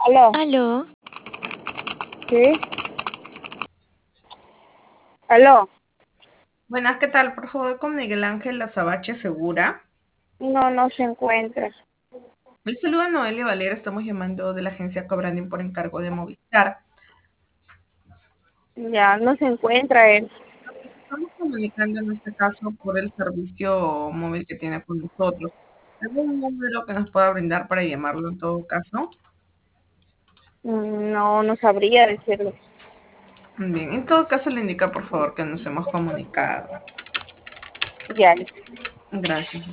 Aló, Aló, ¿sí? Aló, Buenas, ¿qué tal? Por favor, con Miguel Ángel Azabache Segura. no se encuentra. Les saluda Noelia Valera, estamos llamando de la agencia Cobranding por encargo de Movistar. Ya no se encuentra él. Estamos comunicando en este caso por el servicio móvil que tiene con nosotros. ¿Algún número que nos pueda brindar para llamarlo en todo caso? No sabría decirlo. Bien, en todo caso le indica por favor que nos hemos comunicado. Ya. Gracias.